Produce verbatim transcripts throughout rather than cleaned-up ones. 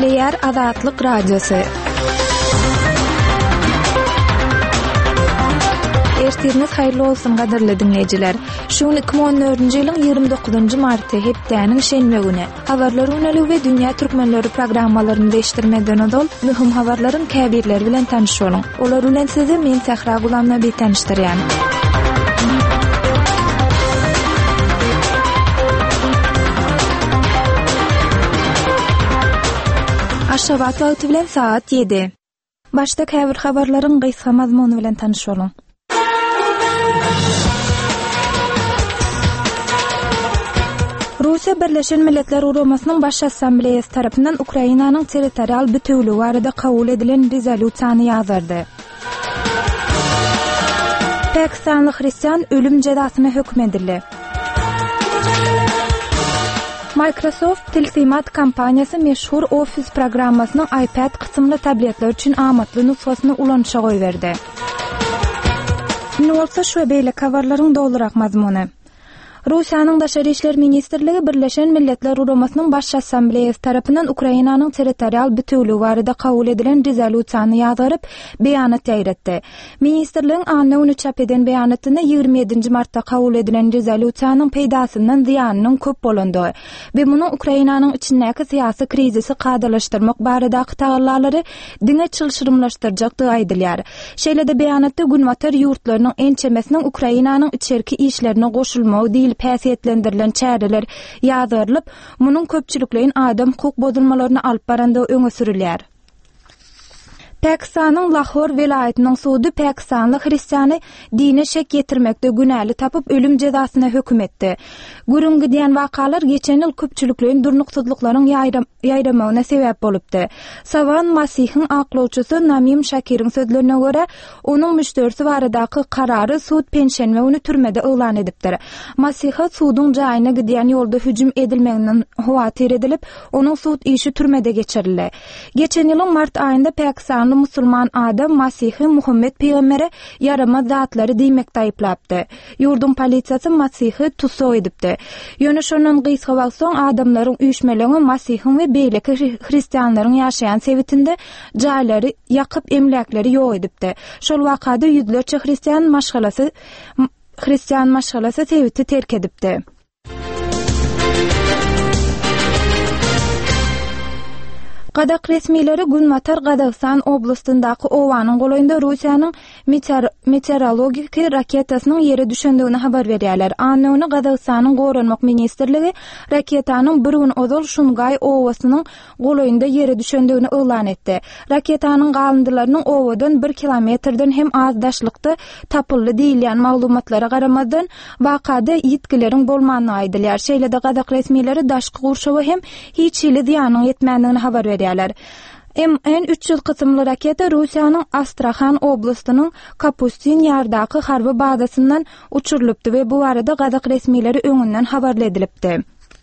Eşleýär Azatlyk Radiosu. Ertiriniz hayırlı olsun gaderli dinleyijiler. Şuň iki bin on dördünji ýylyň ýygrimi dokuzynjy marty hepdäniň şenme güni. Habarlar unaly we dünýä türkmenleri programmalaryny değiştirmeden odol mühim habarlaryň käbirleri bilen tanışýalyň. Olar bilen sizi men Sahra Gulamna bir tanışdyrýan. Aşgabat wagty bilen saat yedi. Başda käbir habarlaryň gysga mazmuny bilen tanışýalyň. Rusiya Birleşen Milletler Uramasının Baş Assambleyesi tarafından Ukrayna'nın territorial bütünlüğü barada kabul edilen rezolüsiyany ýazardy. Pakistanly Hristiýan ölüm cezasyna hükmedildi. Microsoft Tilsimat kampaniýasy meşhur Office programmasynyň iPad kısımly tabletler üçin amatly nusgasyny ulanşa goýberdi. Nolsa şu beýle habarlaryň dolurak mazmuny. Rusiýanyň Daşary işler ministrligi Birleşen Milletler Uramasının Baş Assambleyesi tarapyndan Ukraynanyň territorial bütünlüği barada kabul edilen rezolüsiyany ýazyryp beýanat ýaýratdy. Ministrligiň anyny çap eden beýanatynda ýygrimi ýedinji martda kabul edilen rezolüsiýanyň peýdasyndan ziýanynyň köp bolandy we munyň Ukraynanyň içindäki syýasy krizisi gadalaşdyrmak baradaky taýyarlary diňe çylşyrymlaşdyrjakdy aýdylýar. Şeýle-de beýanatda günwatar ýurtlarynyň ençemesiniň Ukraynanyň içerki işlerine goşulmagy diýil päsiyetlendirilen çäreler ýazyrylyp, munyň köpçülikleýin adam hukuk bozulmalaryny alyp baranda öňe sürilýär. Pakistanyň Lahore welaýatynyň sudy Pakistanly Hristiýany dine şek getirmekde günäli tapyp ölüm cezasyna hökm etdi. Gürüngi diýen wakalar geçen ýyl köpçülikleýin durnuksyzlyklaryň ýaýramagyna sebäp bolupdy. Savan Masihiň aklawçysy Namim Shakir'in sözlerine görä, onuň müşterisi baradaky karary sud penşenme güni türmede elan edipdir. Masiha sudyň jaýyna gidýän ýolda hüjüm edilmeginden howatyr edilip, onuň sud işi türmede geçirildi. Geçen ýylyň mart aýynda Pakistan musulman adam Masihi Muhammed peýgambere yarama zatlary diýmekde aýyplapdy. Ýurdun polisiýasy Masihi tutsak edipdi. Ýöne şondan gysga baksaň adamlaryň üýşmelerini Masihiň we beýleki hristiýanlaryň ýaşaýan sebitinde jaýlary ýakyp emläkleri ýok edipdi. Şol wakada ýüzlerçe hristiýan maşgalasy hristiýan maşgalasy sebiti terk edipdi. Gadak resmileri Günmatar Gadaqstan oblastyndaky owanyň golaýynda Rusiýanyň meteorologik raketasynyň ýere düşendigini habar berýärler. Anyny Gadaqstanyň Goranmak ministrligi raketanyň bir gün ozal Şungay owasynyň golaýynda ýere düşendigini elan etdi. Raketanyň galyndylarynyň owadan bir kilometrden hem az daşlykda tapyldy diýilýän maglumatlara garamadan wakada ýetkileriň bolmanyny aýdylýar. Şeýle-de Gadak resmileri daşky gurşawy hem hiç ýyly ziýanyň ýetmändigini habar berýärler. M N üç yüz kısımlı raketa Rusiýanyň Astrahan oblastynyň Kapustin ýardaky harby bazasyndan uçurylypdy we bu arada Gadak resmileri öňünden habarly edilipdi.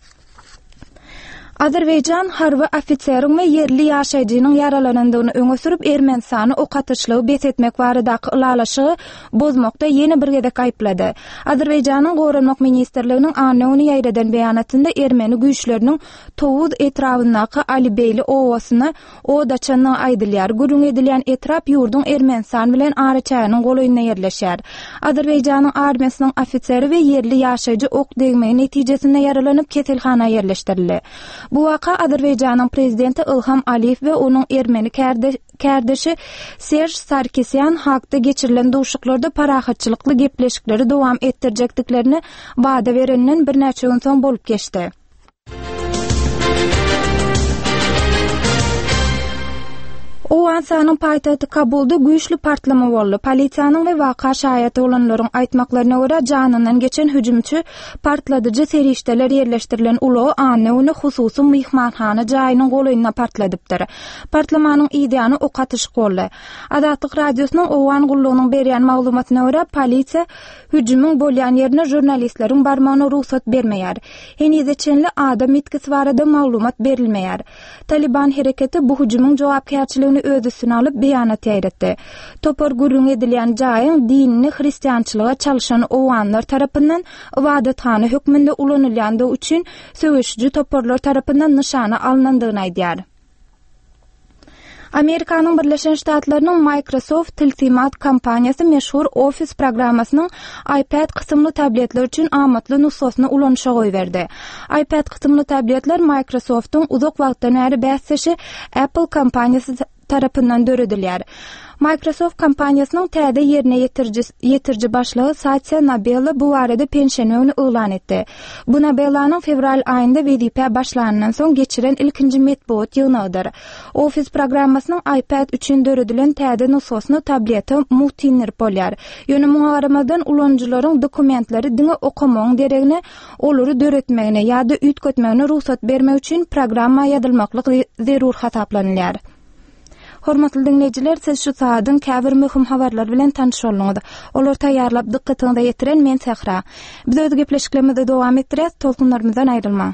Azerbaýjan harby ofiseriň we yerli ýaşaýjynyň yaralanandygyny öňe sürüp Ermenistany ok atışlygy besetmek baradaky ulalaşygy bozmakda ýene bir gedek aýplady. Azerbaýjanyň Goranmak ministrliginiň anyny ýaýradan beýanatynda Ermeni güýçleriniň Tovuz etrafyndaky Alibeyli owasyna odaçanyny aýdylýar. Gürün edilýän etrap ýurdun Ermenistan bilen araçaýynyň golaýyna ýerleşýär. Azerbaýjanyň armiýasynyň ofiseri we yerli ýaşaýjy ok degmegi netijesinde yaralanyp keselhana ýerleşdirildi. Bu waka Azerbaýjanyň prezidenti Ilham Aliýew we onuň Ermeni kärdeşi Serj Sarkisyan hakda geçirilen duşuklarda parahatçylykly gepleşikleri dowam etdirjekdiklerini wada berenden bir näçe gün soň bolup geçdi. O ansanyň paýtagty Kabulda güýçli partlama boldy. Polisiýanyň we waka şahyaty olanlaryň aýtmaklaryna görä janyndan geçen hüjümçi partladyjy serişdeler ýerleşdirilen uly anyny hususy mehmanhana jaýynyň golaýyna partladypdyr. Partlamanyň ideýany ok atyşy boldy. Azatlyk radiosynyň owan gullugynyň berýän maglumatyna görä polisiýa hüjümüň bolýan ýerine jurnalistleriň barmagyna ruhsat bermeýär. Henize çenli adam etkisi barada maglumat berilmeýär. Taliban hereketi bu hüjümüň jogapkärçiligini öz üstüne alıp beýanat ýaýratdy. Topar gurrun edilýän jaýyň dinini hristiýançylyga çalyşan owanlar tarapyndan ibadatxana hökmünde ulanylýandygy üçin söwüşçü toparlar tarapyndan nyşana alınandygyny aýdýar. Amerikanyň Birleşen Ştatlarynyň Microsoft tilsimat kompaniyasy meşhur Office programmasynyň iPad kysymly tabletler üçin amatly nusxasyny ulanşa goýberdi. iPad kysymly tabletler Microsoft'un uzak wagtdan bäri bässeşi Apple kompaniyasy tarapyndan döredilýär. Microsoft kompaniyasynyň täze ýerine ýetirji ýetirji başlygy Satya Nadella bu barada pensiýany elan etdi. Bu Nadellanyň fevral aýynda wezipä başlanandan soň geçiren ilkinji metbuat ýygynydyr. Office programmasynyň iPad üçin döredilen täze nusxasyny tablete muhtinir bolýar. Ýöne muňaramadan ulanjylaryň dokumentleri diňe okumagyň deregine olary döretmegine ýa-da üýtgetmegine ruhsat bermek üçin programma ýazylmaklyk zerur hasaplanýar. Hormatly dinleyijiler, siz şu saatyň käbir möhüm habarlar bilen tanışýarlyňyz. Olar taýýarlap dikkatiňizde ýetiren men Sehra. Biz öz gepleşiklerimizi dowam etdirýäs, tolkunlarymyzdan aýrylmaň.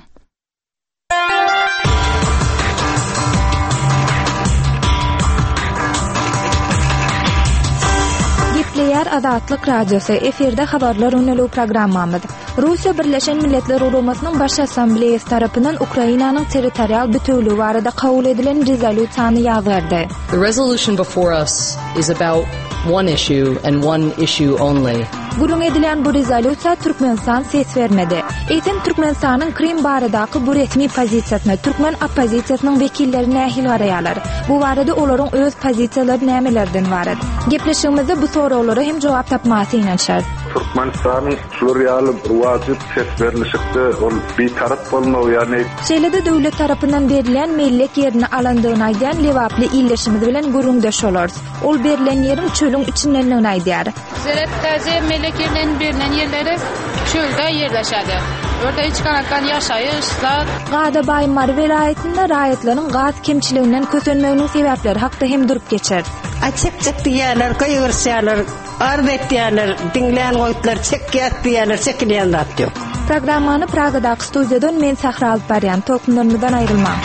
Gepleýär Azatlyk radiosu eferde habarlar öňeli programmamyz. Russiýa Birleşen Milletler Guramasynyň baş assambleýasy tarapyndan Ukrainanyň territorial bütünligi barada kabul edilen rezolýusiýany ýazgardy. The resolution before us is about one issue and one issue only. Gurun edilen bu rezolýusiýa Türkmenistan ses vermedi. Eýtem Türkmenistanyň Krim baradaky bu resmi pozisiýasyna Türkmen opozisiýasynyň wekilleri nähil garaýarlar. Bu barada olaryň öz pozisiýalary nämelerden ibaret? Gepleşigimizde bu soraglary hem jogap tapmasy inançar. Türkmenistanyň şuriýaly wazyp ses berilişikde ol bir tarap bolmagy ýani şeýlede döwlet tarapyndan berilen mellek ýerini alandygyny aýdan lewaply illeşimiz bilen gurungdaş bolars. Ol berilen ýerim çölüň içinden aýdýar. Zeret täze mellek ýerlerini berilen ýerleri çölde ýerleşýär. Orada hiç kanatdan ýaşaýyş, zat. Gada Baýmar welaýetinde raýatlaryň gaz kemçiliginden kösenmeginiň sebäpleri hakda hem durup geçer. Açık-açık diýerler, köýgürsýärler, arbet diýerler, diňleýän goýtlar, çekýät diýerler, çekilýän zat ýok. Programmany Pragadaky studiýadan men Sahra alyp barýan, tolkunlarymyzdan aýrylmaň.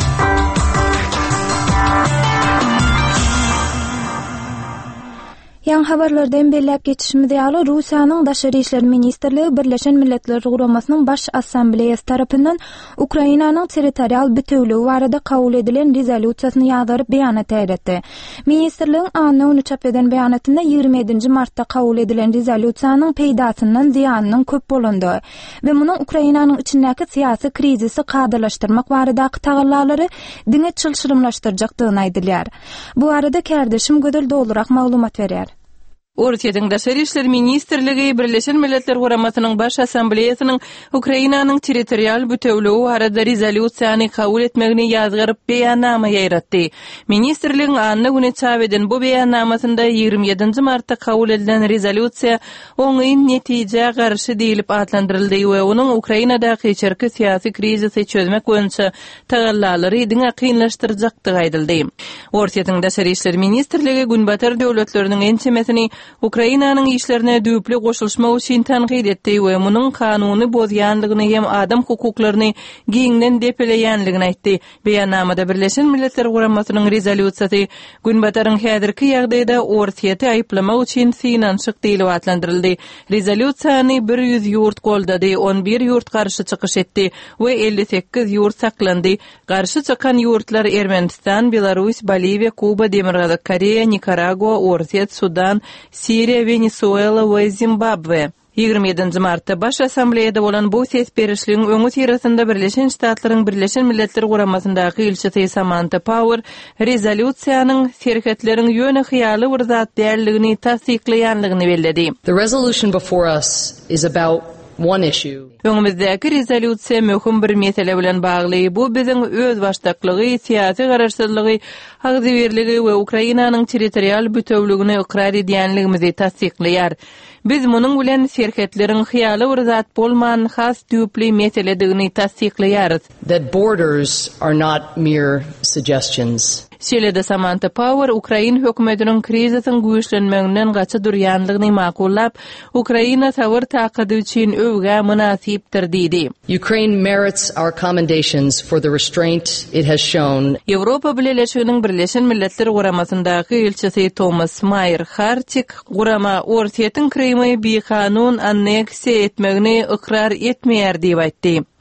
Yan habarlardan belläp geçişimiz ýaly Russiýanyň Daşary işler ministrligi Birleşen Milletler Guramasynyň baş assambleýasy tarapyndan Ukrainanyň territorial bütünligi barada kabul edilen rezolýusiýasyny ýazgyryp beýanat eretdi. Ministrligiň anyny çap eden beýanatynda ýygrimi ýedinji martda kabul edilen rezolýusiýanyň peýdasyndan ziýanynyň köp bolandy we munyň Ukrainanyň içindäki syýasy krizisi gadylaşdyrmak baradaky tagallalary diňe çylşyrymlaşdyrjakdygyny aýdylýar. Bu arada kärdeşim gödel dolurak maglumat berýär. Ortiýatyň Daşary işler ministrligi Birleşen Milletler Guramasynyň baş assambleýasynyň Ukrainanyň territorial bütünligi barada rezolýusiýany kabul etmegini ýazgyryp beýannama ýaýratdy. Ministrligiň anyny güne çap eden bu beýannamasynda ýygrimi ýedinji martda kabul edilen rezolýusiýa oňyň netije garşy diýilip adlandyryldy we onuň Ukrainadaky içerki syýasy krizisi çözmek boýunça tagallalary diňe kynlaşdyrjakdygy aýdyldy. Ortiýatyň Daşary işler ministrligi günbatar döwletleriniň ençemesini Ukrainanyň işlerine düýpli goşulşmak üçin tanqid etdi we munyň kanuny bozýanlygyny hem adam hukuklaryny giňden depeleýänligini aýtdy. Beýannamada Birleşen Milletler Guramasynyň rezolýusiýasy günbataryň häzirki ýagdaýda Ortiýaty aýplamak üçin finansyk diýilip adlandyryldy. Rezolýusiýany bir ýüz ýurt goldady, on bir ýurt garşy çykyş etdi we elli sekiz ýurt saklandy. Garşy çykan ýurtlar Ermenistan, Belarus, Boliviya, Kuba, Demirgazy Koreýa, Nikaragua, Ortiýat, Sudan, Siriya, Venezuela we Zimbabwe. ýygrimi ýedinji martda baş assambleýada bolan bu ses berişligiň öňü tirasynda Birleşen Ştatlaryň Birleşen Milletler Guramasyndaky ilçisi Samantha Power rezolýusiýanyň serketleriň ýöne hyýaly bir zat dälligini tasdikleýänligini belledi. The resolution before us is about one issue. Öňümüzdäki rezolýusiýa möhüm bir mesele bilen bagly. Bu biziň öz başdaklygy, syýasy garaşsyzlygy, hagdyberligi we Ukrainanyň territorial bütünligini ikrar edýänligimizi tasdikleýär. Biz munyň bilen serketleriň hyýaly bir zat bolman has düýpli meseledigini tasdikleýäris. That borders are not mere suggestions. Şeýlede Samantha Power Ukraina hökümetiniň krizisiň güýçlenmeginden gaça durýanlygyny makullap, Ukraina tawar taqady üçin övgä münasipdir diýdi. Ukraine merits our commendations for the restraint it has shown. Ýewropa Birleşiginiň Birleşen Milletler Guramasyndaky ilçisi Thomas Mayer Hartik gurama Ortiýatyň Krymy bir kanun anneksiýa etmegini ikrar etmeýär diýip aýtdy.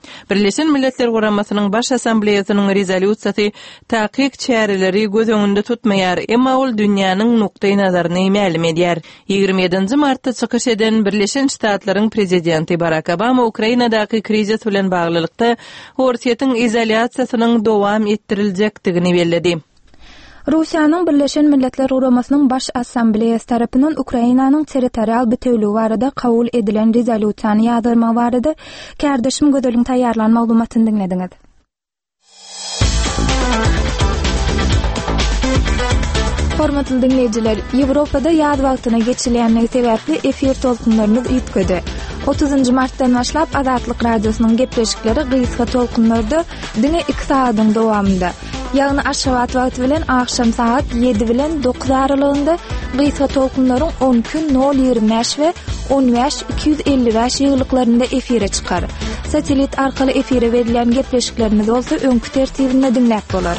Birleşen Milletler Guramasynyň baş assambleýasynyň rezolýusiýasy takyk çäreleri göz öňünde tutmaýar, emma ol dünýäniň nukdaý nazaryny ma'lum edýär. ýygrimi ýedinji martda çykyş eden Birleşen Ştatlaryň prezidenti Barack Obama Ukrainadaky krizis bilen baglylykda Horsiýetiň izolýasiýasynyň dowam etdiriljakdigini bellädi. Rusiýanyň Birleşen Milletler Guramasynyň baş assambleýasy tarapyndan Ukrainanyň territorial bütünligi barada kabul edilen rezolýusiýany ýazyrma barada kärdeşim gödeliň taýýarlan maglumatyny dinlediňiz. Hormatly dinleýijiler, Ýewropada ýaz wagtyna geçilýänligi sebäpli efir tolkunlarymyz ýitgedi. otuzynjy martdan başlap Azatlyk radiosynyň gepleşikleri gysga tolkunlarda dine iki saatyň dowamında, ýagny aşgabat wagty bilen akşam saat ýedi bilen dokuz aralygynda gysga tolkunlaryň on gün nol ýigirmi beş we on beş iki yüz elli beş ýyglyklarynda efire çykar. Satelit arkaly efire berilen gepleşiklerimiz bolsa öňkü tertibinde dinläp bolar.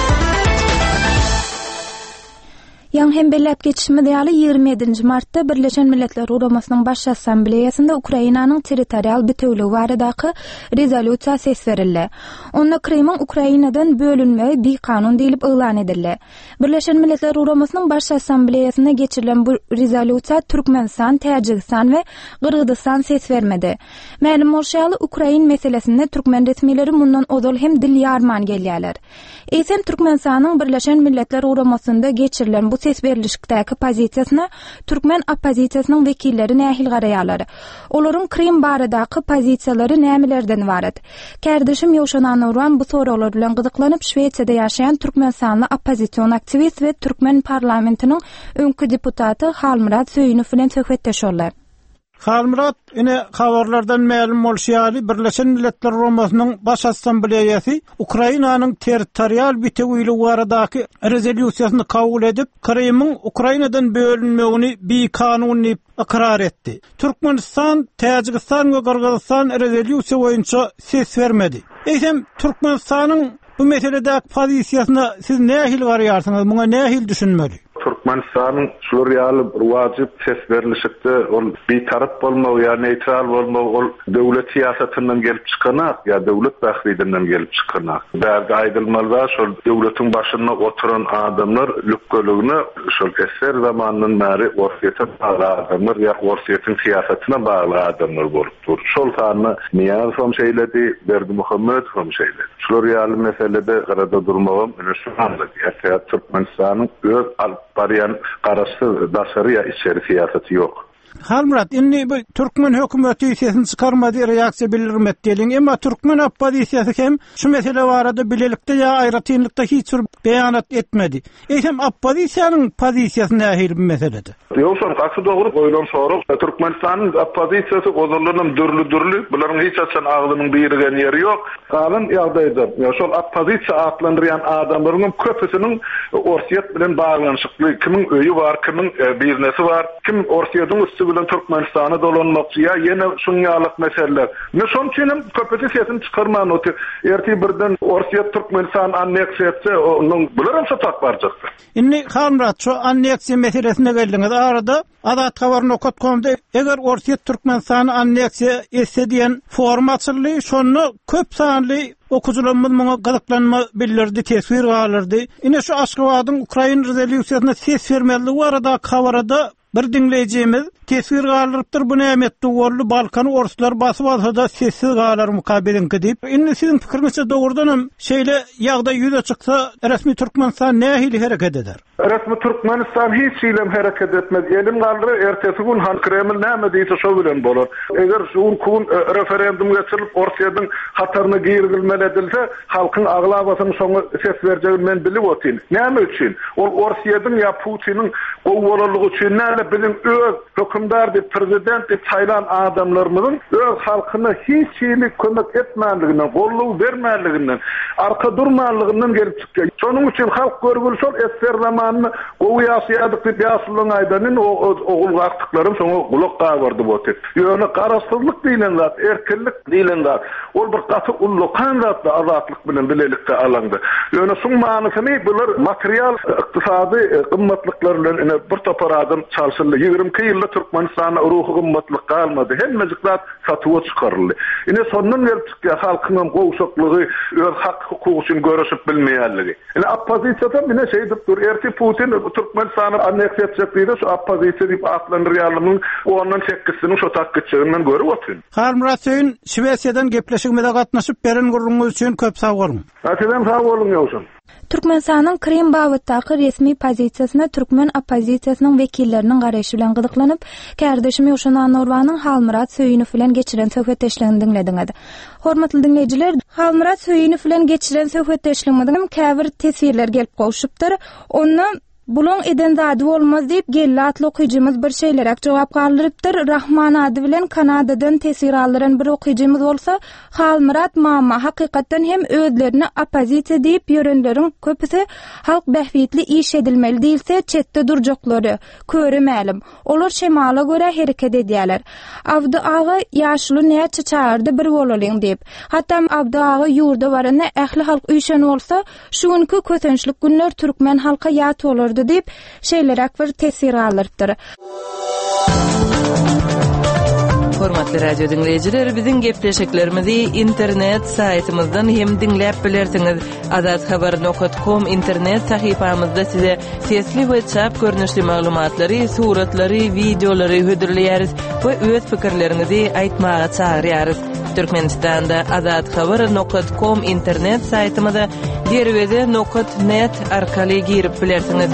Ýa hem belläp geçişmi diýaly ýygrimi ýedinji martda Birleşen Milletler Guramasynyň baş assambleýasynda Ukrainanyň territorial bütünligi baradaky rezolýusiýa ses berildi. Onda Krymyň Ukrainadan bölünmegi bir kanun diýilip elan edildi. Birleşen Milletler Guramasynyň baş assambleýasyna geçirilen bu rezolýusiýa Türkmenistan, Täjikistan we Gyrgyzstan ses bermedi. Ma'lum bolşaly Ukrain meselesinde Türkmen resmileri mundan ozal hem dil ýarman gelýärler. Eýsem Türkmenistanyň Birleşen Milletler Guramasynda geçirilen bu ses berilişikdäki pozisiýasyna Türkmen opozisiýasynyň wekilleri nähil garaýarlar. Olaryň Krym baradaky pozisiýalary nämelerden ibaret? Kärdeşim Ýowşan Nurwan bu soralar bilen gyzyklanyp Şweýçede ýaşaýan Türkmenistanly opozisiýon aktivist we Türkmen parlamentiniň öňkü deputaty Halmurat Söýünow bilen söhbetdeşýärler. Halmurat, ine habarlardan ma'lum bolşýaly Birleşen Milletler Guramasynyň baş assambleýasy Ukrainanyň territorial bütünligi baradaky rezolýusiýasyny kabul edip, Krymyň Ukrainadan bölünmegini bir kanun diýip ikrar etdi. Türkmenistan, Täjikistan we Gyrgyzstan rezolýusiýa boýunça ses bermedi. Eýsem Türkmenistanyň bu meseledäki pozisiýasyna siz nähil garaýarsyňyz, muňa nähil düşünmeli? Türkmenistan'ın şuryalı wajyp ses berilişikde ol bir tarap bolmagy ýa neutral bolmagy ol döwlet siýasatynyň gelip çykanak ýa döwlet bahridinden gelip çykanak. Bäzi aýdylmalar şol döwletiň başynda oturan adamlar lükkeligini şol eser zamanynyň bäri orsiýete bagly adamlar ýa orsiýetiň siýasatyna bagly adamlar bolup dur. Şol sany Niyaz hem şeýledi, Berdimuhammed hem şeýledi. Şuryaly meselede garada durmagam ene şu anda ýa Türkmenistanyň öz baryan qarasy daşary içeri siýasaty ýok. Halmurat, inni bu Türkmen hökümeti sesini çıkarmadı reaksiya bildirmek diýilen, emma Türkmen opozisiýasy hem şu mesele barada bilelikde ýa aýratynlykda hiç bir beýanat etmedi. Eýsem opozisiýanyň pozisiýasy nähil bu meselede? Ýoksa gaçy dogry goýulan sorag, Türkmenistanyň opozisiýasy ozurlaryň dürli-dürli, bularyň hiç açan aglynyň birigen ýeri ýok. Galan ýagdaýda, şol opozisiýa atlandyrýan adamlaryň köpüsiniň orsiýet bilen baglanyşykly, kimiň öýü bar, kimiň biznesi bar, kim orsiýetyň bilen Türkmenistan'a dolanmakçı ya yine şunyalık meseleler. Ne şon üçin köpeti sesini çıkarman otu. Erti birden Orsiýet Türkmenistan anneksiyetse onun bularım satak barjaktı. Inni Halmurat şu anneksiya meselesine geldiňiz. Arada Azat habar nokta com'da eger Orsiýet Türkmenistan anneksiya etse diýen forum açyldy, şonu köp sanly okujularymyz muňa gyzyklanma bildirdi, tesir alyrdy. Ine şu Aşgabatyň Ukraina rezolýusiýasyna ses bermeligi barada habarda bir dinleýijimiz tesir galypdyr bu nämetde gorly Balkan oruslar basyp alsa sessiz galar mukabilinki diýip. Indi siziň pikiriňizçe dogrudanam şeýle ýagdaý ýüze çyksa resmi Türkmenistan nähili hereket eder? Resmi Türkmenistan hiç ilem hareket etmez. Elim galry ertesi gün Han Kreml näme diýse şo bilen bolar. Eger şu gün referendum geçirilip Orsiýadyň hataryny giýirilmeli edilse, halkyň aglabasyny şoňa ses berjegini men bilip otyn. Näme üçin? Ol Orsiýadyň ýa Putiniň gowwalalygy üçin näle bilen öz hükümdar diýip prezident diýip saýlan adamlarymyzyň öz halkyna hiç ýyly kömek etmänliginden, golluk bermänliginden, arka durmanlygynyň gelip çykýar. Şonuň üçin halk görgülsel esser zamanny gowýasyýadyk diýip ýasylan aýdanyň ogul wagtlaryň şoňa gulak gaýardy boty. Ýöne garaşsyzlyk diýilen zat, erkinlik diýilen zat, ol bir gaty ullukan zatda azatlyk bilen bilelikde alandy. Ýöne şoň manysyny bular material ykdysady gymmatlyklar bilen bir topar adam çal asıllı ýygrimi iki ýylda Türkmenistana ruhy gymmatlyk galmady. Hemmejik zat satywa çykaryldy. Ine sondan gelip halkyň gowşaklygy, öz hak hukuky üçin görüşip bilmeýänligi. Ine oppozisiýada mine şeýdir dur. Erti Putin Türkmenistana anneksiýa etjekdi, şu oppozisiýa diýip atlandyrýarlygyň ondan çekgisini şu takgyçygynyň görüp oturyn. Halmurat Söýün Şwesiýadan gepleşigmede gatnaşyp beren gurulmagy üçin köp sag bolun. Atedem sag bolun ýowşun. Türkmenistanyň Krim bagytdaky resmi pozisiýasyna türkmen oppozisiýasynyň wekilleriniň garaşy bilen gydyklanyp, kardeşim Ýoşan Anurwanyň Halmurat Söýünow bilen geçiren söhbetdeşligini dinlediňiz. Hormatly dinleýijiler, Halmurat Söýünow bilen geçiren söhbetdeşligimiň käbir tesirler gelip gowşupdyr. Onu Bulun eden zady bolmaz diýip gelli atly okuyjymyz bir şeýlerek jogap galdyrypdyr. Rahman ady bilen Kanadadan tesir aldyran bir okuyjymyz bolsa, Halmurat mama hakykatdan hem özlerini oppozisiýa diýip ýörenleriň köpüsi halk bähwitli iş edilmeli diýilse çetde durjaklary köremälim. Olar şemala göre hereket edýärler. Abdy ağa ýaşly näçe çağırdy bir bolalyň diýip. Hatda Abdy ağa ýurda barana ähli halk üýşen bolsa, şuňky kötençlik günler türkmen halka ýat bolardy diýip şeýlerek bir tesir alypdyr. Hormatly radio dinleyijiler, biziň gepleşiklerimizi internet saytymyzdan hem dinläp bilersiňiz. azat habar nokta com internet sahypamyzda size sesli we çap görnüşli maglumatlary, suratlary, videolary hödürleýäris we öz pikirlerinizi aýtmaga çagyrýarys. Türkmenistanda azat habar nokta com internet saytymyza derwede nokta net arkaly girip bilersiňiz.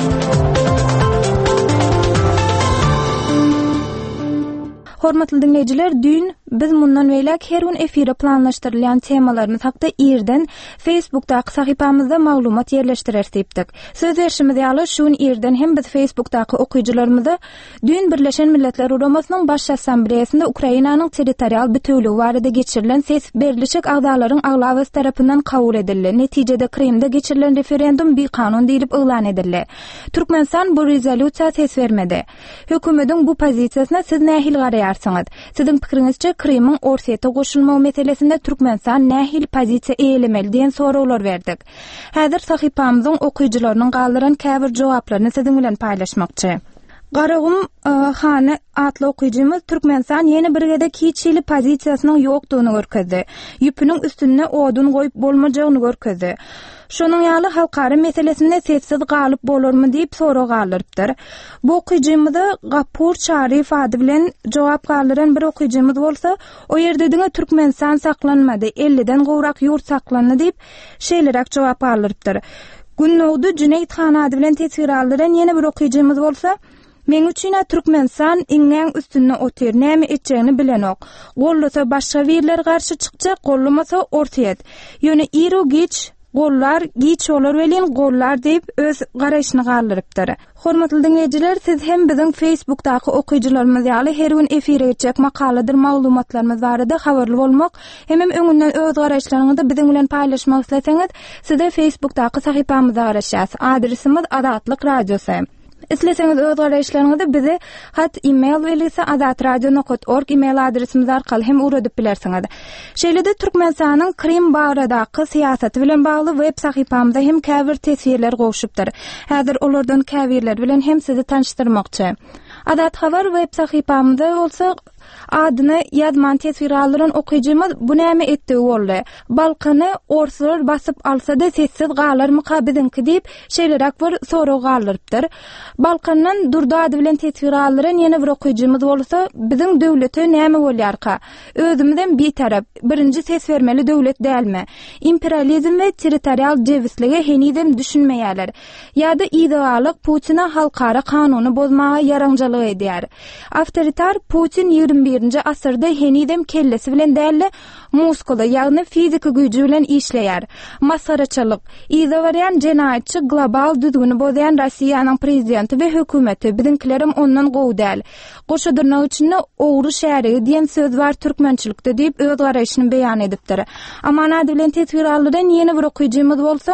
Hormatly dinleyijiler, dün biz mundan beýlek her gün efire planlaşdyrylýan temalarymyz hakda ýerden Facebookdaky sahypamyzda maglumat ýerleşdirer diýipdik. Söz berişimiz ýaly şuň ýerden hem biz Facebookdaky okuyjylarymyza dün Birleşen Milletler Uramasnyň baş assambleýasynda Ukrainanyň territorial bütünligi barada geçirilen ses berilişik agdalaryň aglawazy tarapyndan kabul edildi. Netijede Krimde geçirilen referendum bir kanun diýilip elan edildi. Türkmenistan bu rezolýusiýa ses bermedi. Hökümetiň bu pozisiýasyna siz nähil garaýar? Sizin pikiriňizçe Krim'in Orsiýete goşulmagy meselesinde Türkmenistan nähil pozisiýa eýlemeli diýen sorawlar berdik. Häzir sahypamyzyň okuyjylarynyň galdyran käbir jogaplaryny siziň bilen paýlaşmakçy. Garagym Hany atly okuyjymyz Türkmenistan ýene birgede kiçili pozisiýasynyň ýokdugyny görkezdi. Ýüpüniň üstüne odun goýup bolmajagyny görkezdi. Şonuň ýaly halkary meselesinde sessiz galyp bolarmy diýip soraw galdyrypdyr. Bu okuyjymyzda Gapur Şarif ady bilen jogap galdyran bir okuyjymyz bolsa, o ýerde diňe Türkmenistan saklanmady, elliden gowrak ýurt saklandy diýip şeýlerek jogap galdyrypdyr. Günnowdy Cüneyt Han ady bilen tesir aldyran ýene bir okuyjymyz bolsa, men üçin Türkmenistan iňňeň üstüne otyr, näme etjegini bilenok. Gollasa başga wirler garşy çykjak, gollamasa ortaýat. Ýöne iro giç gollar, giç olar welin gollar diýip öz garaşyny galdyrypdyr. Hormatly dinleyijiler, siz hem biziň Facebookdaky okuyjylarymyz ýaly her gün efire geçjek makaladyr maglumatlarymyz barada habarly bolmak, hem öňünden öz garaşlaryňyzy biziň bilen paýlaşmak isleseňiz, size Facebookdaky sahypamyza garaşýas. Adresimiz Adatlyk Radiosy. Isleseňiz öz garaşlaryňyzy bize hat e-mail welise azatradio nokta org e-mail adresimiz arkaly hem uradyp bilersiňiz. Şeýlede Türkmenistanyň Krim baradaky siýasaty bilen bagly web sahypamyzda hem käbir tesirler gowşupdyr. Häzir olardan käbirler bilen hem sizi tanışdyrmakçy. Adat habar web sahypamyzda bolsa adyny ýazman tesir aldyran okuyjymyz bu näme etdi boldy. Balkany orsular basyp alsa-da sessiz galarmy biziňki diýip şeýlerek bir soraw galdyrypdyr. Balkandan durda ady bilen tesir aldyran ýene bir okuyjymyz bolsa, biziň döwlete näme bolýarka? Özümizden bir tarap, birinji ses bermeli döwlet dälme? İmperializm we territorial jewslige henidem düşünmeýärler. Ýa-da idealyk Putina halkara kanuny bozmaga ýaraňjalyk edýär. Awtoritar Putin ýigirmi birinji asyrda henidem kellesi bilen dälle muskula ýagny fiziki güýji bilen işleýär. Masaraçylyk, ýa-da jenaýatçy global düzgüni bozaýan Rossiýanyň prezidenti we hökümeti biziňkilerim ondan gowy däl. Goşadyrnak üçin owru şäheri diýen söz bar türkmençilikde diýip öz garaşyny beýan edipdir. Aman ady bilen tesir aldyran ýene bir okuyjymyz bolsa,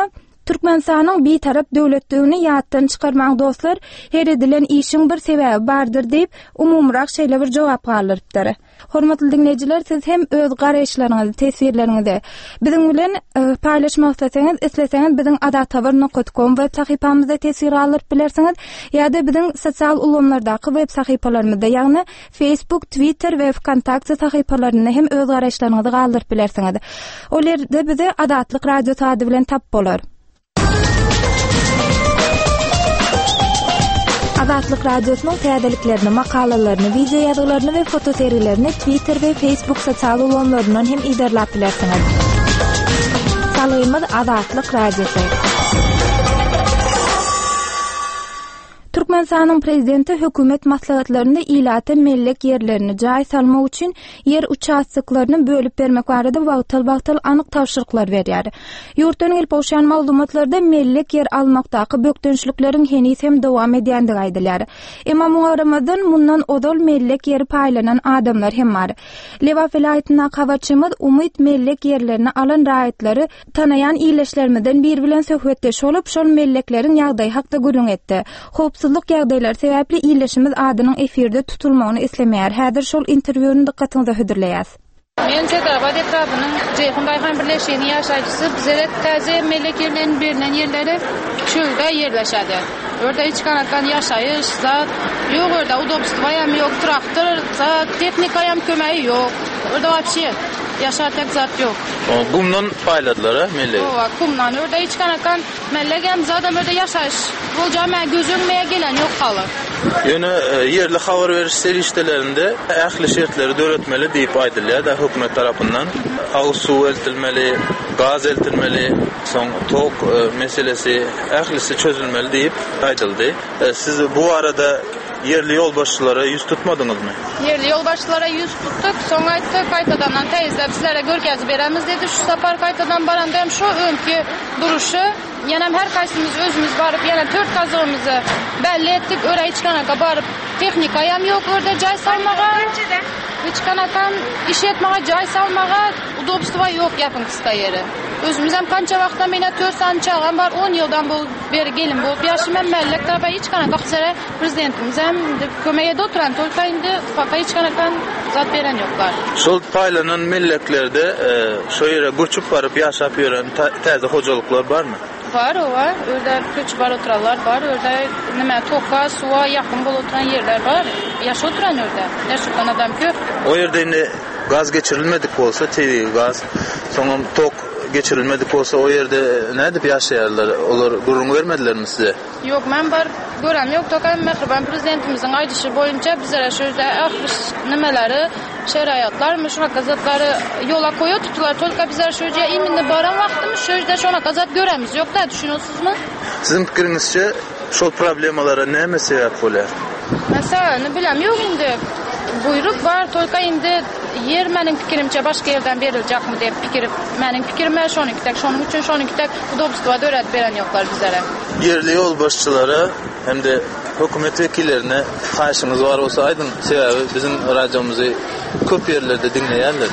Türkmenistanyň bir tarap döwletligini ýatdan çykarmak dostlar, her edilen işiň bir sebäbi bardyr diýip umumrak şeýle bir jogap galypdyr. Hormatly dinleyijiler, siz hem öz garaşlaryňyzy, tesirleriňizi biziň bilen e, paýlaşmak isteseňiz, isleseňiz biziň adathabar nokta com web sahypamyzda tesir alyp bilersiňiz, ýa-da biziň sosial ulanlardaky web sahypalarymyzda, ýagny Facebook, Twitter we Kontakty sahypalaryna hem öz garaşlaryňyzy galdyryp bilersiňiz. Olerde bize Adatlyk radio sady bilen tap bolar. Adatlyk radiosynyň täzeliklerini, makalalaryny, video ýazgalaryny we foto seriýlerini Twitter we Facebook sosial ulanlaryndan hem iderläp bilersiňiz. Salaýymyz Adatlyk radiosu. Türkmenistanyň prezidenti hökümet maslahatlarynda ilata mellek yerlerini jaý salmak üçin yer uçaçlyklaryny bölüp bermek barada wagtal-wagtal anyk tapşyryklar berýär. Ýurtdan gelip owşan maglumatlarda mellek yer almakdaky bökdönçlikleriň henis hem dowam edýändigi aýdylýar. Emma muharramadan mundan odol mellek yer paýlanan adamlar hem bar. Lewa vilayatyna habarçymyz Umyt mellek yerlerini alan raýatlary tanayan iýleşlermeden bir bilen söhbetdeş bolup şol mellekleriň ýagdaýy hakda gürüň etdi. Hopsuzluk ýagdaýlary sebäpli iýleşimiz adynyň efirde tutulmagyny islemeýär. Häzir şol interwýuny dikkatiňizde hödürleýäs. Men Sedabat etrafynyň Jeyhun Baýhan birleşigini ýaşaýjysy bizlere täze mellek yerleriniň berilen yerleri çölde yerleşedi. Orada hiç kanakan ýaşaýyş, zat ýok, orada udobstwam ýok, traktor, zat technikayam kömeği ýok. Orada wapşe ýaşartak zat ýok. O kumdan paýladylar ha mellek. Owa, kumdan orada hiç kanakan mellek hem zat orada ýaşaýyş. Bolja men gözüňme gelen ýok haly. Ýöne yerli habar beriş serişdelerinde ähli şertleri döretmeli diýip aýdylýar da hökümet tarapyndan. Aw suw eltilmeli, gaz eltilmeli, soň tok e, meselesi ählisi çözülmeli diýip aýdyldy. E, siz bu arada yerli yol başçılara yüz tutmadyňyzmy? Yerli yol başçılara yüz tuttuk. Soň aýtdy, gaýtadan täzede bizlere görkezip beremiz dedi. Şu sapar gaýtadan baranda hem şu öňki duruşy, ýene her kaysymyz özümüz baryp, ýene dört gazygymyzy belli etdik. Öre hiç kanaka baryp, technikayam ýok, orada jaý salmaga, hiç kanakan iş etmege, jaý salmaga udobstwa ýok ýakyn kısta ýeri. Özümüz hem kança wagtdan mene dört san çağan bar, on ýyldan bol beri gelin bolup ýaşym hem mellek tarapy hiç kanaka gysara prezidentimiz hem kömeğede oturan tolka indi faka hiç kanakan zat beren ýoklar. Şol paýlanan melleklerde e, şo ýere göçüp baryp ýaşap ýören täze hojalyklar barmy? Var, o var. Orada köçüp bar oturarlar var. Orada nime toka, suwa yakın bol oturan yerler var. Yaş oturan orada. Nerşukan adam köp. O yerde indi gaz geçirilmedik bolsa, tebi gaz, soňra tok geçirilmedik bolsa o yerde nädip ýaşaýarlar? Olar gurrun vermedilermi size? Yok, men bar görem ýok. Toka Mehriban prezidentimiziň aýdyşy boýunça bizlere şöyle ahlyş nimeleri, şeriatlar, şuna gazatlary yola koýup tutdular. Tolka bizler şöyle iminde baran wagtymyz şöyle şuna gazat göremiz. Ýok da düşünýärsizmi? Sizin pikirinizçe şol problemalara näme sebäp bolýar? Mesela ne bilem ýok indi. Buyruk var, tolka indi yer meniň pikirimçe başga ýerden beriljekmi diýip pikir. Meniň pikirime şonunkitek, şonuň üçin şonunkitek udobstwa döret beren ýoklar bizlere. Yerli yol başçılara hem de hökümet wekillerine haýyşyňyz bar bolsa aýdyn, sebäbi bizim radiomuzy köp ýerlerde dinleýärler.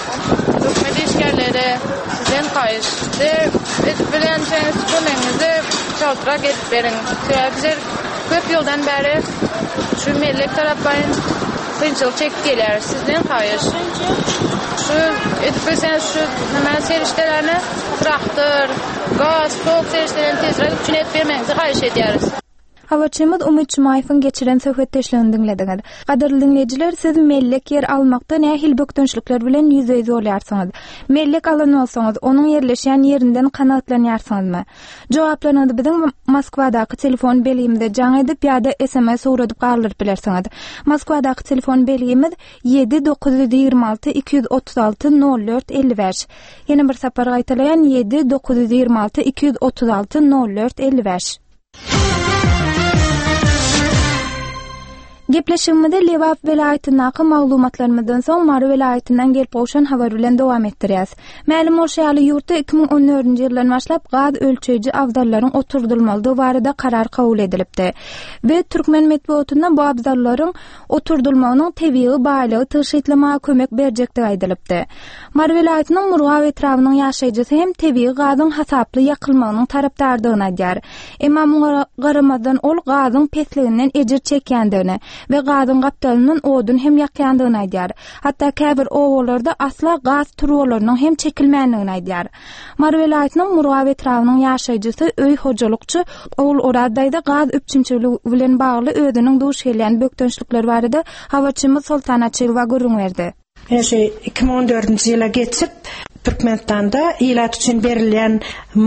Hökümet işgärleri sizden haýyş. De et bilen çeňiz kömeňizi çaltyrak edip beriň. Sebäbi bizler köp ýyldan beri şu mellek tarapdan kynçylyk çekip gelýär. Sizden haýyş. Şu etpesen şu nima serişdelerini traktor, gaz, tok serişdelerini tezrek üçin et bermeňizi haýyş edýäris. Habarçymyz Umyt Çumaýewiň geçiren söhbetdeşligini dinlediňiz. Gaderli dinleyijiler, siz mellek yer almakda nähil bökdönçlikler bilen ýüze bolýarsyňyz. Mellek alan bolsaňyz, onuň yerleşýän ýerinden kanatlanýarsyňyzmy? Jogaplaryňyzy biziň Moskwadaky telefon beligimizde jaň edip ýa-da S M S uradyp galyryp bilersiňiz. Moskwadaky telefon beligimiz yedi dokuz yüz ýigirmi alty iki yüz otuz alty nol dört elli beş. Ýene bir sapar gaýtalaýan yedi dokuz yüz ýigirmi alty iki yüz otuz alty nol dört elli beş. Gepleşigimizde Lewap welaýatyndaky maglumatlarymyzdan soň Mary welaýatynyň gelip goşan habar bilen dowam etdirýäs. Mälim bolşaly ýurtda iki ming on dördünji ýyldan başlap gaz ölçeji abdallaryň oturdulmaly barada karar kabul edilipdi. We türkmen medeniýetinde bu abdallaryň oturdulmagynyň tebii baýlygy tyşytlamaga kömek berjekdigi aýdylypdy. Mary welaýatynyň Murgaw etrawynyň ýaşaýjysy hem tebii gazyň hasaply ýakylmagynyň tarapdardygyny aýdýar. Emma muňa garamadan ol gazyň pesliginden ejir çekýändigini ve gazyň gapdalynyň odun hem ýakýandygyny aýdýar. Hatda käbir owalarda asla gaz turularynyň hem çekilmändigini aýdýar. Mary welaýatynyň Murgaw etrawynyň ýaşaýjysy öý hojalykçy ol oradayda gaz öpçünçiligi bilen bagly özüniň duş gelýän bökdönçlikler barada habarçymyz Sultana Çylwa görüň berdi. Eşe iki ming on dördünji ýyla geçip Türkmenistanda ilat üçin berilýän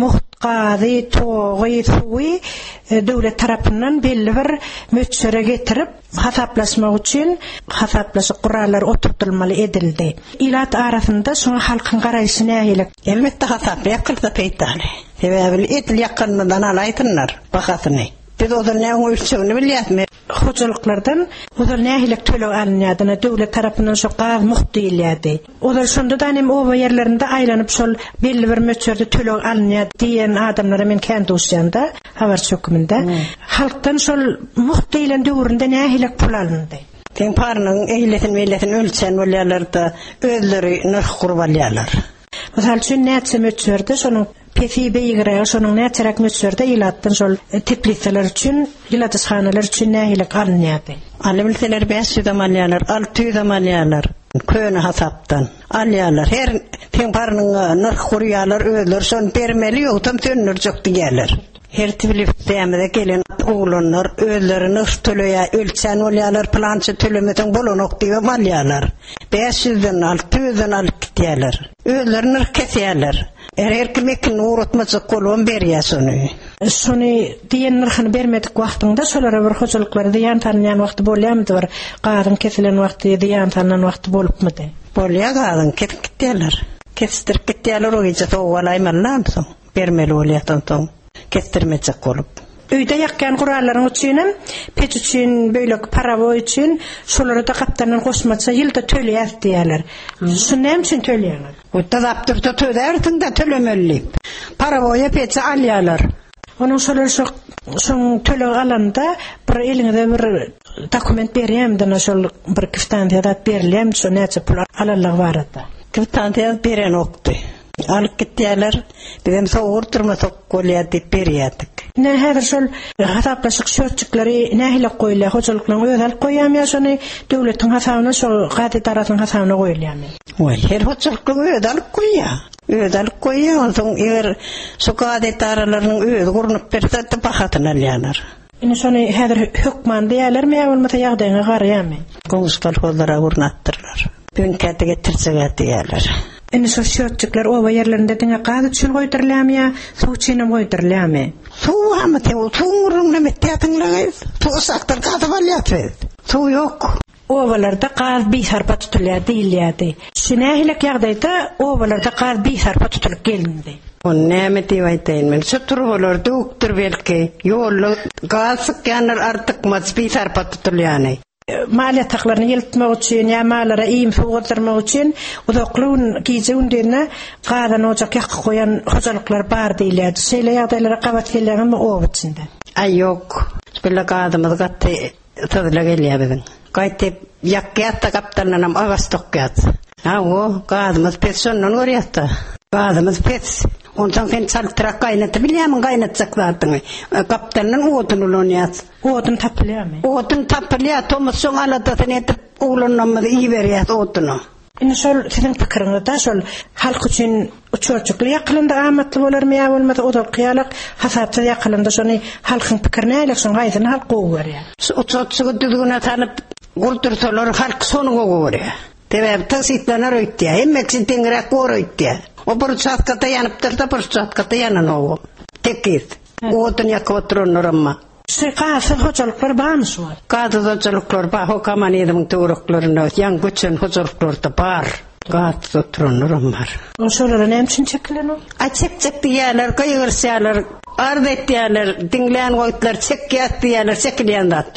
muhtazy, togy, suwy döwlet tarapyndan belli bir möçere getirip hasaplaşmak üçin hasaplaşyk gurallar oturtulmaly edildi. Ilat arasynda şoň halkyň garaýşy nähili? Elbetde hasap ýakylsa peýtany. Sebäbi etil ýakyndan alaýtynlar bakasyny. Biz odur näme ölçegini bilýärmi? Hojalyklardan odur nähili tölek alınýadyna döwlet tarapyndan şo gaz muhty edilýärdi. Odur şonda da hem owa ýerlerinde aýlanyp şol belli bir möçerde tölek alınýar diýen adamlara men kendi usýanda habar çöküminde halkdan şol muhty edilen döwründe nähili pul alındy. Teň parnyň eýletin meýletin ölçen bolýarlar da özleri nırh gurbalýarlar. Misal üçin näçe möçerde şonuň P F B ýigire şonuň näçerek möçerde ilatdan şol teplitseler üçin, ilatyshanalar üçin nähili alınýardy. Alymlylar beş ýüz malýarlar, alty ýüz malýarlar. Köni hasapdan alýarlar. Her teň parnyň nırh gurýarlar, özler şonu bermeli ýokdam tönürjek diýerler. Her tiplipdämede gelen oglanlar özlerini töleýär, ölçän bolýarlar, plança tölemeden bolanok diýip malýarlar. beş ýüzden alty ýüzden alyp gitýärler. Özlerini kesýärler. Er her kim ekin uğratmasa kolon berýär şonu. Şonu diýen nyrhyny bermedik wagtynda şolara bir hojalyklar diýen tanýan wagty bolýarmy bir gazyň kesilen wagty diýen tanan wagty bolupmydy? Bolýar gazyň ketip gitýärler. Kestirip gitýärler o gece towalaýmanlar soň. Bermeli bolýardan soň kestirmejek bolup. Öýde ýakýan gurallaryň üçin, peç üçin, beýle paraboy üçin şolara da gapdandan goşmaça ýylda töleýär diýerler. Şu näme üçin töleýärler? Ota zaptyrda tölerdiň da tölemeli. Paraboya peçe alýarlar. Onuň şolar şo şoň töle alanda bir eliňde bir dokument berýärmi, şol bir kwitansiýa berilýärmi, şo näçe pul alanlar barada. Kwitansiýa beren okdy. Alyp gitýärler. Bizim soğur turmasak bolýar diýip berýärdik. Ne häzir şol hasaplaşyk şörtçükleri nähili goýulýar, hojalyklaryň özel goýýarmy ýa şonu döwletiň hasabyna şol gady tarasyň hasabyna goýulýarmy? Oy, her hojalyklyň özel goýýar. Özel goýýar, soň eger şo gady taralaryň özi gurunup berse de bahatyn alýarlar. Ine şonu häzir hökman diýerlermi ýa bolmasa ýagdaýyna garaýarmy? Goňstal holara gurnatdyrlar. Bünkäte getirseler diýerler. Ine şo şörtçükler owa ýerlerinde diňe gaz üçin goýdyrylýarmy ýa suw üçin goýdyrylýarmy? Suw hama te suwrun näme tätiňler? Suw saktar gaz bolýar. Suw ýok. Owalarda gaz biharpa tutulýar diýilýärdi. Şinähilek ýagdaýda owalarda gaz biharpa tutulyp gelindi. O näme diýip aýtaýyn men? Şu turbalar dökdir belki. Ýol gaz sykýanlar artyk mas biharpa tutulýany. Maliýet taklaryny ýeltmek üçin, ýa malara iýim suwgurtyrmak üçin uzaklygyň giýjeginde gadan ojak ýakyp goýan hojalyklar bar diýilýär. Şeýle ýagdaýlara gabat gelýärmi o içinde? Ay ýok. Şeýle gadymyz gatty tözle gelýär biziň. Gaýtyp ýakýatda gapdanam awas tokýat. Ha o gadymyz pesondan görýärdi. Gadymyz pes. Ondan sen saltyrak gaýnatyp bilýärmi gaýnatjak zatyny? Gapdandan odun ulanyat. Odun tapylýarmy? Odun tapylýar, Tomas şoň alada sen etip ulanmamy iý berýär oduny. Ine şol senin pikiriňizde şol halk üçin uçurçukly ýakylynda amatly bolarmy ýa bolmasa odal qiýalyk hasapça ýakylynda şonu halkyň pikirini aýlyk şoň gaýdyny halk goýberýär. Uçurçuky düzgüne tanıp gurtursalar halk şonu goýberýär. Sebäbi tasitlanar öýtýär, hemmeksi teňrek goýtýär. O bir çatkata ýanypdyr da bir çatkata ýanan o. Tekir. Odun ýakyp oturýar amma. Şu gazy hojalyklar barmy şu? Gazy hojalyklar bar, hokaman edimiň töwreklaryna ýan göçen hojalyklar da bar. Gazy oturýar amma. O şolara näme üçin çekilenok? A çek-çek diýerler, gaýgyrşýarlar, arbet diýerler, diňlän goýtlar, çekýät diýerler, çekilýän zat ýok.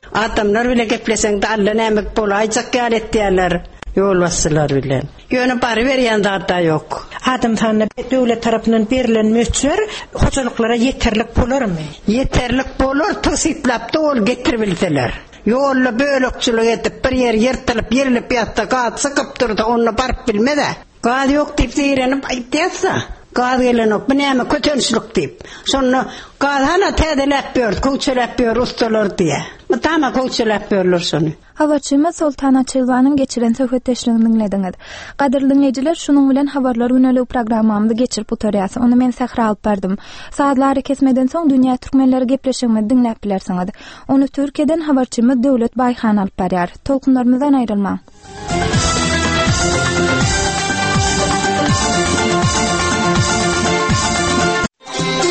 Adamlar bile gepleseň da Allah nämek bolayjak galetdiler. Yol bassylar bilen. Ýöne bary berýän zat yok. Adam sanna döwlet tarapyndan berilen möçür hoçalyklara yeterlik bolarmy? Yeterlik bolar, tysıplapda ol getirbilseler. Yolla bölükçülük etip bir yer yertilip yerilip ýatsa gaat sıkıp durdy, onu barıp bilmede. Gaat yok diýip diýerenip aýtdysa. Gaat gelenok, bu näme kötünçlük diýip. Sonra gaat hala täzelep ber, köçelep ber ustalar diýe. Bu tama köçelep berler şonu. Habarçyma Sultana Çelwanyň geçiren söhbetleşigini dinlediňiz. Gaderli dinleyijiler, şunun bilen habarlar üneli programmamyzy geçirip oturýasy. Onu men Sahra alyp berdim. Saatlary kesmeden soň dünýä türkmenleri gepleşigini dinläp bilersiňiz. Onu Türkiýeden habarçymy Döwlet Baýhan alyp berýär. Tolkunlarymyzdan aýrylmaň.